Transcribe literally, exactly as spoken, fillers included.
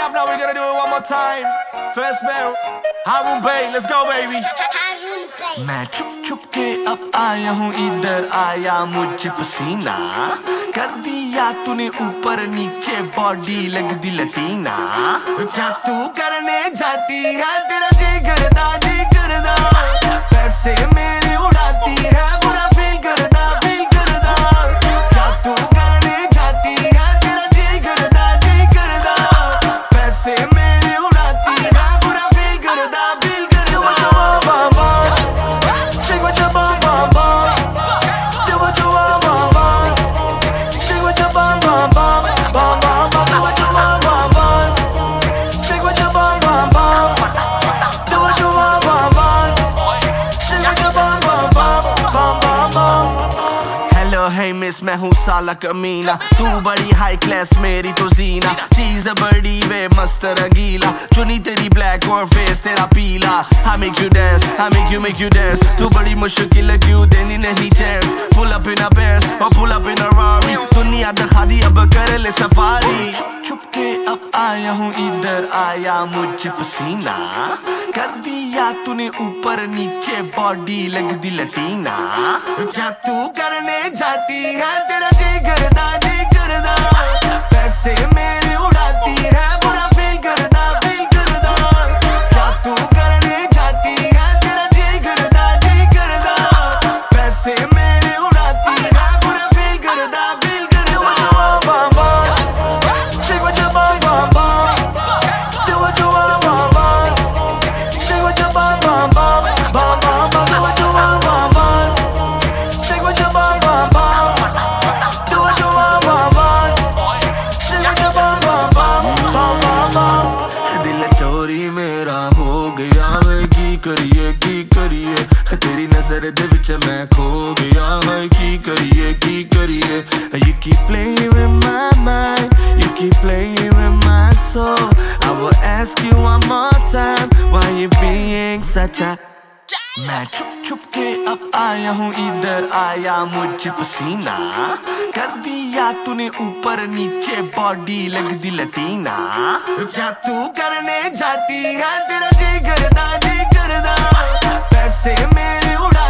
stop now, we're gonna do it one more time. First bell, Harun Bey, let's go baby. मैं छुप छुप के अब आया हूँ इधर, आया मुझे पसीना कर दिया तूने ऊपर नीचे, बॉडी लग दी लटीना। क्या तू करने जाती है, तेरा जी करदा जी करदा, पैसे मेरे उड़ाती है, बुरा फील करदा फील करदा। क्या तू करने जाती है, तेरा जी करदा जी करदा, पैसे मेरे उड़ाती है, बुरा फील करदा फील करदा। Shake what your bum bum bum, do what you want bum bum. Shake what your bum bum bum, bum bum bum, do what you want bum bum. Shake what your bum bum bum, do what you want bum bum. Shake what your bum bum bum, bum bum bum. Hello hey miss, मैं हूँ साला कमीना, तू बड़ी high class मेरी तो जीना, चीज़ बड़ी वे मस्त रंगीला, चुनी तेरी ब्लैक और फेस तेरा पीला। I make you dance, I make you make you dance, तू बड़ी मुश्किल क्यों देनी नहीं chance। Pull up in a Benz और pull up in a Rari, दुनिया दिखा दी अब कर ले सफारी। छुप छुप के अब आया हूँ इधर, आया मुझे पसीना कर दिया तूने ऊपर नीचे, बॉडी लग दी लटीना। क्या तू करने जाती है, तेरा जी करदा जी करदा, पैसे मेरे उड़ाती है, बुरा फील करदा फील करदा। क्या तू करने जाती है, तेरा जी करदा जी करदा, पैसे मेरे उड़ाती है, बुरा फील करदा फील करदा। बम बम, shake what your bum bum bum, do what you want bum bum. Shake what your bum bum bum, bum bum bum, do what you want bum bum. Shake what your bum bum bum, do what you want bum bum. Shake what your bum bum bum, bum bum bum. दिल चोरी मेरा हो गया, मैं की करिए की करिए, तेरी नजर दे विच मैं खो गया, है की करिए की करिए। You keep playing with my mind, you keep playing with my soul. I will ask you one more time, why you being such a। मैं छुप छुप के अब आया हूँ इधर, आया मुझे पसीना कर दिया तूने ऊपर नीचे, बॉडी लग दी लटीना। क्या तू करने जाती है, तेरा जी करदा जी करदा, पैसे मेरे उड़ा